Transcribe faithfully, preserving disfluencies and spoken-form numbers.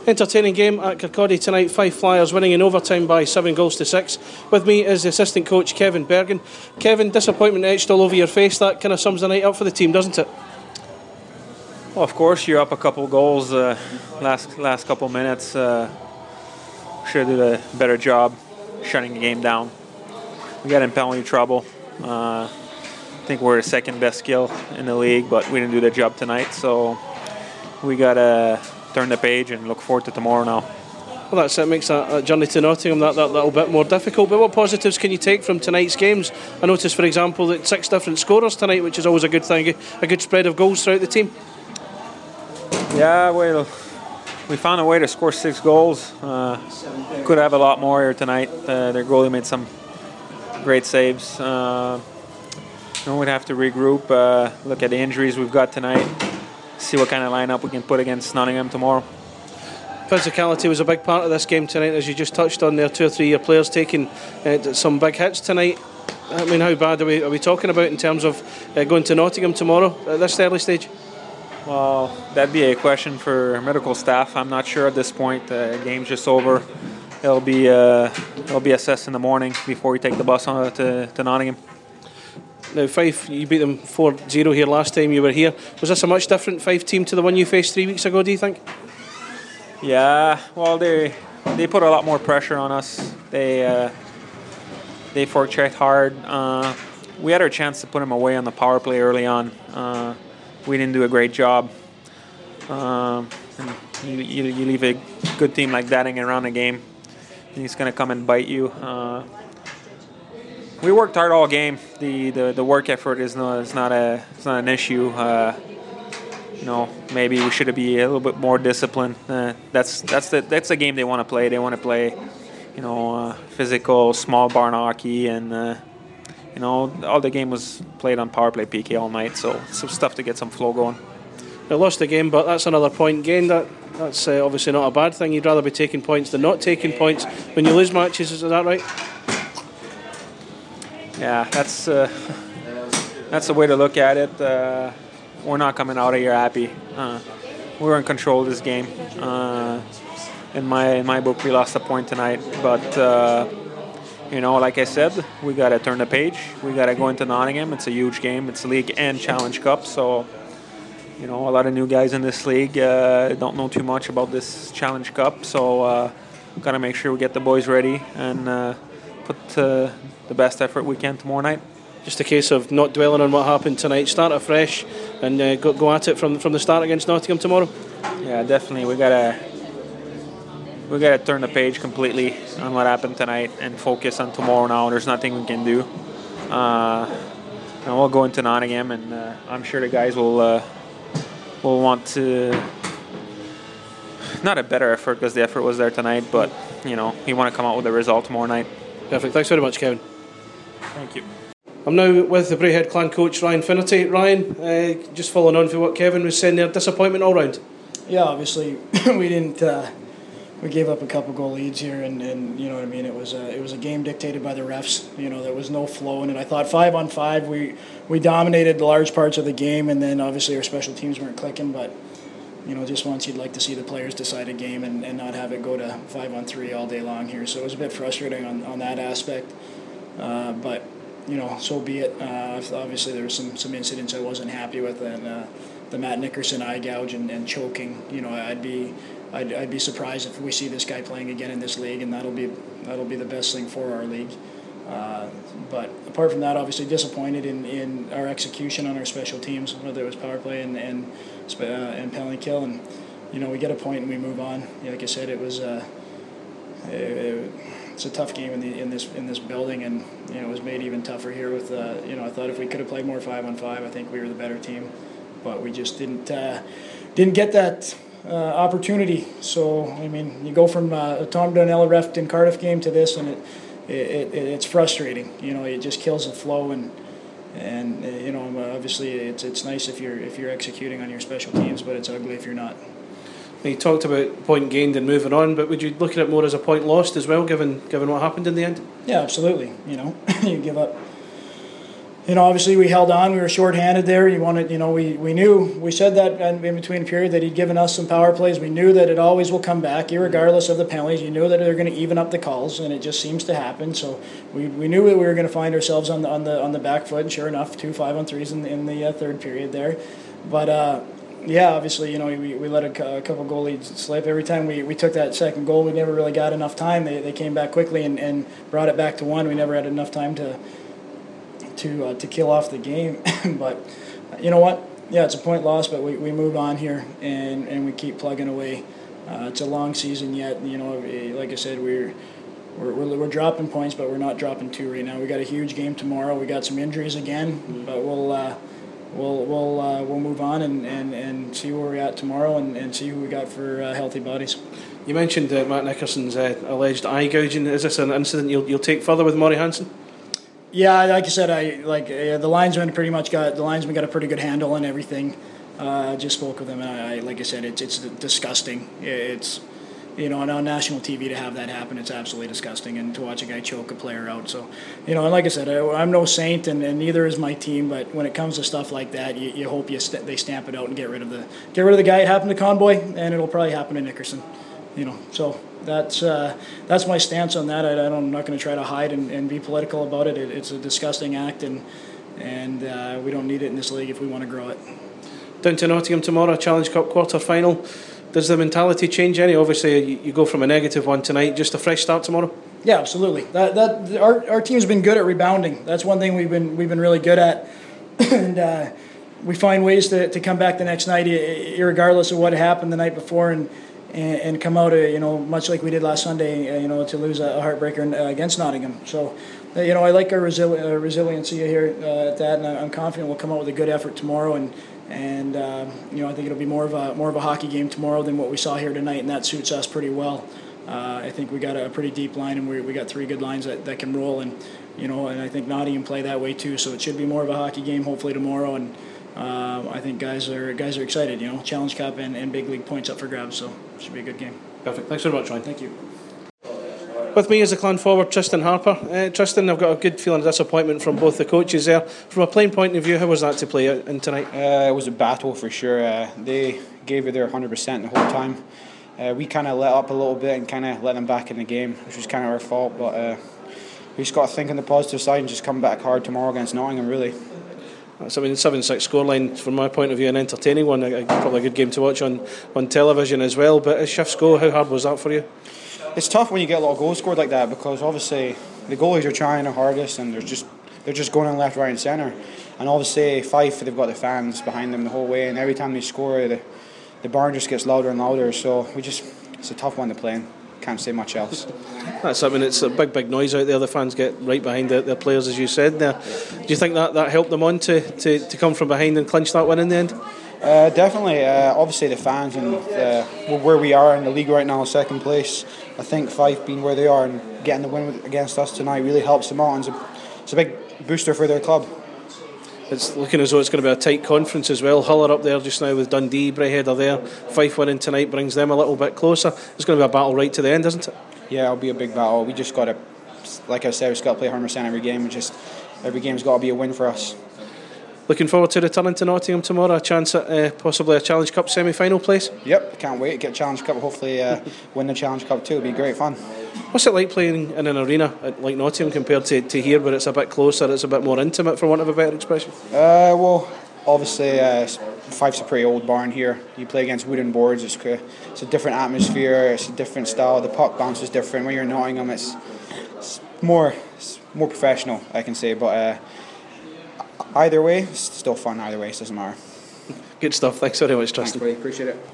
Entertaining game at Kirkcaldy tonight. Fife Flyers winning in overtime by seven goals to six. With me is the assistant coach Kevin Bergen. Kevin, disappointment etched all over your face. That kind of sums the night up for the team, doesn't it? Well, of course, you're up a couple goals uh, last last couple minutes. Uh, should have did a better job shutting the game down. We got in penalty trouble. Uh, I think we're the second best skill in the league, but we didn't do the job tonight. So we got to turn the page and look forward to tomorrow now. Well, that's it. Makes that, that journey to Nottingham that, that little bit more difficult. But what positives can you take from tonight's games? I noticed, for example, that six different scorers tonight, which is always a good thing, a good spread of goals throughout the team. Yeah, well, we found a way to score six goals. Uh, could have a lot more here tonight. Uh, their goalie made some great saves. Uh, you know, we'd have to regroup, uh, look at the injuries we've got tonight, see what kind of lineup we can put against Nottingham tomorrow. Physicality was a big part of this game tonight, as you just touched on there. Two or three year players taking uh, some big hits tonight. I mean, how bad are we, are we talking about in terms of uh, going to Nottingham tomorrow at this early stage? Well, that'd be a question for medical staff. I'm not sure at this point. The game's just over. It'll be uh, it'll be assessed in the morning before we take the bus on to, to Nottingham. Now, Fife, you beat them four zero here last time you were here. Was this a much different Fife team to the one you faced three weeks ago, do you think? Yeah, well, they they put a lot more pressure on us. They uh, they forechecked hard. Uh, we had our chance to put them away on the power play early on. Uh, we didn't do a great job. Um, and you, you, you leave a good team like that hanging around the game, and he's going to come and bite you. Uh, We worked hard all game. The, the, the work effort is not is not a it's not an issue. Uh, you know, maybe we should be a little bit more disciplined. Uh, that's that's the that's the game they want to play. They want to play, you know, uh, physical, small barn hockey, and uh, you know, all the game was played on power play P K all night. So some stuff to get some flow going. They lost the game, but that's another point gained. That that's uh, obviously not a bad thing. You'd rather be taking points than not taking points when you lose matches. Is that right? Yeah, that's uh, that's the way to look at it. Uh, we're not coming out of here happy. Uh, we were in control of this game. Uh, in my in my book, we lost a point tonight, but uh, you know, like I said, we got to turn the page. We got to go into Nottingham. It's a huge game. It's a league and Challenge Cup, so you know, a lot of new guys in this league uh, don't know too much about this Challenge Cup, so uh, got to make sure we get the boys ready and uh, put uh, the best effort we can tomorrow night. Just a case of not dwelling on what happened tonight. Start afresh and uh, go, go at it from from the start against Nottingham tomorrow. Yeah, definitely. We gotta we gotta turn the page completely on what happened tonight and focus on tomorrow. Now, there's nothing we can do. Uh, and we'll go into Nottingham, and uh, I'm sure the guys will uh, will want to. Not a better effort because the effort was there tonight, but you know, you want to come out with a result tomorrow night. Perfect. Thanks very much, Kevin. Thank you. I'm now with the Braehead Clan coach, Ryan Finnerty. Ryan, uh, just following on from what Kevin was saying there, disappointment all round? Yeah, obviously we didn't. Uh, we gave up a couple goal leads here, and, and you know what I mean. It was a it was a game dictated by the refs. You know, there was no flow in it. I thought five on five, we we dominated large parts of the game, and then obviously our special teams weren't clicking, but. You know, just once you'd like to see the players decide a game and, and not have it go to five on three all day long here. So it was a bit frustrating on, on that aspect. Uh, but, you know, so be it. Uh, obviously there were some, some incidents I wasn't happy with, and uh, the Matt Nickerson eye gouge and, and choking. You know, I'd be I'd, I'd be surprised if we see this guy playing again in this league, and that'll be that'll be the best thing for our league. Uh, but apart from that, obviously disappointed in, in our execution on our special teams, whether it was power play and and, uh, and penalty kill. And you know, we get a point and we move on. Like I said, it was uh, it, it's a tough game in the in this in this building, and you know, it was made even tougher here with uh, you know, I thought if we could have played more five on five, I think we were the better team, but we just didn't uh, didn't get that. Uh, opportunity. So I mean, you go from uh, a Tom Donnell ref in Cardiff game to this, and it. It, it, it's frustrating, you know. It just kills the flow, and and uh, you know, obviously it's it's nice if you're if you're executing on your special teams, but it's ugly if you're not. You talked about point gained and moving on, but would you look at it more as a point lost as well, given given what happened in the end? Yeah, absolutely. You know, you give up you know, obviously we held on. We were shorthanded there. You wanted, you know, we, we knew, we said that in between period that he'd given us some power plays. We knew that it always will come back, regardless of the penalties. You knew that they're going to even up the calls, and it just seems to happen. So we, we knew that we were going to find ourselves on the on the on the back foot. And sure enough, two five on threes in the, in the uh, third period there. But uh, yeah, obviously, you know, we, we let a, a couple goal leads slip. Every time we, we took that second goal, we never really got enough time. They they came back quickly and, and brought it back to one. We never had enough time to. to uh, to kill off the game. But you know what? Yeah, it's a point loss, but we, we move on here and, and we keep plugging away. Uh, it's a long season yet. You know, like I said, we're, we're we're we're dropping points, but we're not dropping two right now. We got a huge game tomorrow. We got some injuries again, but we'll uh, we'll we'll uh, we'll move on and, and, and see where we're at tomorrow and, and see who we got for uh, healthy bodies. You mentioned uh, Matt Nickerson's uh, alleged eye gouging. Is this an incident you'll you'll take further with Maury Hansen? Yeah, like I said, I like uh, the linesman pretty much got the linesman got a pretty good handle on everything. Uh, just spoke with him, and I, I like I said, it's it's disgusting. It's you know, and on national T V to have that happen, it's absolutely disgusting, and to watch a guy choke a player out. So, you know, and like I said, I, I'm no saint, and, and neither is my team. But when it comes to stuff like that, you, you hope you st- they stamp it out and get rid of the get rid of the guy. It happened to Conboy, and it'll probably happen to Nickerson. You know, so that's uh, that's my stance on that. I, I don't, I'm not going to try to hide and, and be political about it. it. It's a disgusting act, and and uh, we don't need it in this league if we want to grow it. Down to Nottingham tomorrow, Challenge Cup quarter final. Does the mentality change any? Obviously, you, you go from a negative one tonight, just a fresh start tomorrow. Yeah, absolutely. That that our our team's been good at rebounding. That's one thing we've been we've been really good at, and. Uh, we find ways to, to come back the next night, regardless of what happened the night before, and. And come out, uh, you know, much like we did last Sunday, uh, you know, to lose a heartbreaker uh, against Nottingham. So, uh, you know, I like our resili- uh, resiliency here uh, at that, and I'm confident we'll come out with a good effort tomorrow. And and uh, you know, I think it'll be more of a more of a hockey game tomorrow than what we saw here tonight, and that suits us pretty well. Uh, I think we got a pretty deep line, and we we got three good lines that, that can roll, and you know, and I think Nottingham play that way too. So it should be more of a hockey game, hopefully tomorrow, and. Uh, I think guys are guys are excited, you know, Challenge Cup and, and big league points up for grabs, so it should be a good game. Perfect. Thanks very much, Ryan. Thank you. With me is the Clan forward, Tristan Harper. Uh, Tristan, I've got a good feeling of disappointment from both the coaches there. From a playing point of view, how was that to play in tonight? Uh, it was a battle for sure. Uh, they gave it their one hundred percent the whole time. Uh, we kind of let up a little bit and kind of let them back in the game, which was kind of our fault, but uh, we just got to think on the positive side and just come back hard tomorrow against Nottingham, really. That's, I mean, seven six scoreline, from my point of view, an entertaining one. A, a, probably a good game to watch on, on television as well. But as shifts go, how hard was that for you? It's tough when you get a lot of goals scored like that, because obviously the goalies are trying their hardest and they're just they're just going in left, right and centre. And obviously Fife, they've got the fans behind them the whole way, and every time they score, the, the barn just gets louder and louder. So we just it's a tough one to play in. Can't say much else. That's I mean, it's a big, big noise out there. The fans get right behind the, their players, as you said there. Do you think that, that helped them on to, to, to come from behind and clinch that win in the end? Uh, definitely. Uh, obviously, the fans and uh, where we are in the league right now, second place. I think Fife being where they are and getting the win against us tonight really helps them out. And it's a, it's a big booster for their club. It's looking as though it's going to be a tight conference as well. Hull are up there just now with Dundee, Braehead are there. Fife winning tonight brings them a little bit closer. It's going to be a battle right to the end, isn't it? Yeah, it'll be a big battle. We just got to, like I said, we've got to play one hundred percent every game. Just every game's got to be a win for us. Looking forward to returning to Nottingham tomorrow, a chance at uh, possibly a Challenge Cup semi-final place. Yep, can't wait to get Challenge Cup. Hopefully uh, win the Challenge Cup too. It'll be great fun. What's it like playing in an arena like Nottingham compared to, to here, where it's a bit closer, it's a bit more intimate, for want of a better expression? Uh, well, obviously uh, Fife's a pretty old barn here. You play against wooden boards. It's, it's a different atmosphere. It's a different style. The puck bounce is different. When you're in Nottingham, it's, it's more it's more professional, I can say. But uh, either way, it's still fun. Either way, it doesn't matter. Good stuff. Thanks very much, Tristan. Thanks, buddy. Appreciate it.